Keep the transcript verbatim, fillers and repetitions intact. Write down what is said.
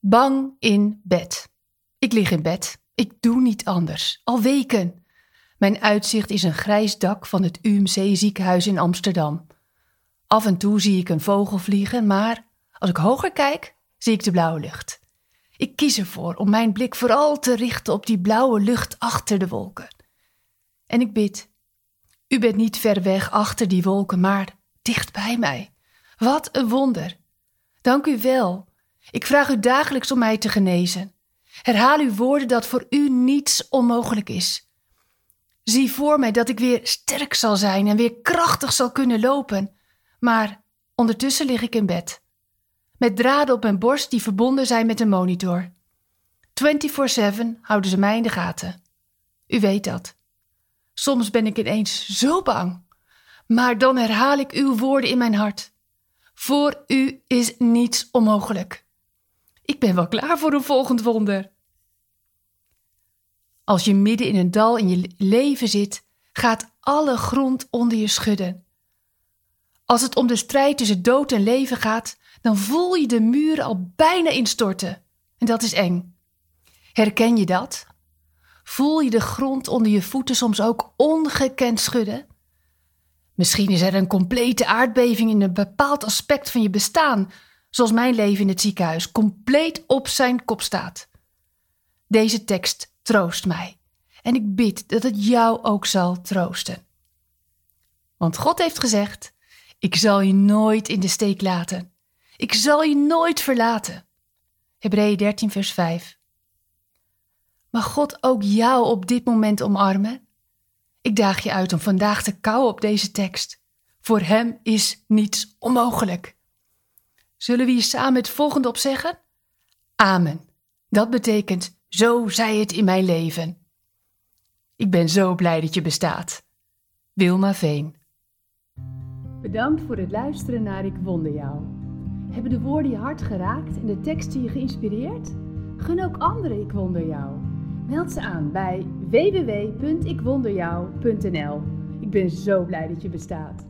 Bang in bed. Ik lig in bed. Ik doe niet anders. Al weken. Mijn uitzicht is een grijs dak van het U M C ziekenhuis in Amsterdam. Af en toe zie ik een vogel vliegen, maar als ik hoger kijk, zie ik de blauwe lucht. Ik kies ervoor om mijn blik vooral te richten op die blauwe lucht achter de wolken. En ik bid. U bent niet ver weg achter die wolken, maar dicht bij mij. Wat een wonder. Dank u wel. Ik vraag u dagelijks om mij te genezen. Herhaal uw woorden dat voor u niets onmogelijk is. Zie voor mij dat ik weer sterk zal zijn en weer krachtig zal kunnen lopen. Maar ondertussen lig ik in bed. Met draden op mijn borst die verbonden zijn met een monitor. vierentwintig zeven houden ze mij in de gaten. U weet dat. Soms ben ik ineens zo bang. Maar dan herhaal ik uw woorden in mijn hart. Voor u is niets onmogelijk. Ik ben wel klaar voor een volgend wonder. Als je midden in een dal in je leven zit, gaat alle grond onder je schudden. Als het om de strijd tussen dood en leven gaat, dan voel je de muren al bijna instorten. En dat is eng. Herken je dat? Voel je de grond onder je voeten soms ook ongekend schudden? Misschien is er een complete aardbeving in een bepaald aspect van je bestaan, zoals mijn leven in het ziekenhuis compleet op zijn kop staat. Deze tekst troost mij en ik bid dat het jou ook zal troosten. Want God heeft gezegd, ik zal je nooit in de steek laten. Ik zal je nooit verlaten. Hebreeën dertien vers vijf. Mag God ook jou op dit moment omarmen? Ik daag je uit om vandaag te kauwen op deze tekst. Voor hem is niets onmogelijk. Zullen we hier samen het volgende op zeggen? Amen. Dat betekent, zo zij het in mijn leven. Ik ben zo blij dat je bestaat. Wilma Veen. Bedankt voor het luisteren naar Ik Wonder Jou. Hebben de woorden je hart geraakt en de teksten je geïnspireerd? Gun ook anderen Ik Wonder Jou. Meld ze aan bij w w w punt ik wonder jou punt n l. Ik ben zo blij dat je bestaat.